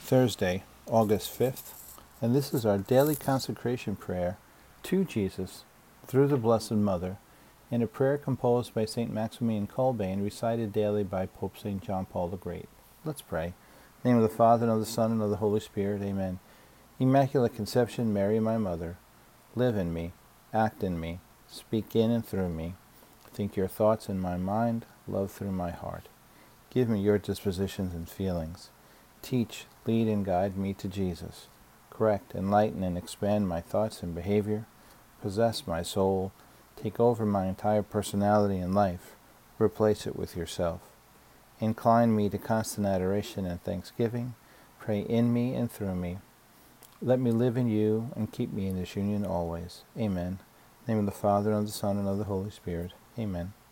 Thursday, August 5th, and this is our daily consecration prayer to Jesus through the Blessed Mother, in a prayer composed by St. Maximilian Kolbe and recited daily by Pope St. John Paul the Great. Let's pray. In the name of the Father, and of the Son, and of the Holy Spirit. Amen. Immaculate Conception, Mary, my Mother, live in me, act in me, speak in and through me. Think your thoughts in my mind, love through my heart. Give me your dispositions and feelings. Teach, lead, and guide me to Jesus. Correct, enlighten, and expand my thoughts and behavior. Possess my soul. Take over my entire personality and life. Replace it with yourself. Incline me to constant adoration and thanksgiving. Pray in me and through me. Let me live in you and keep me in this union always. Amen. In the name of the Father, and of the Son, and of the Holy Spirit. Amen.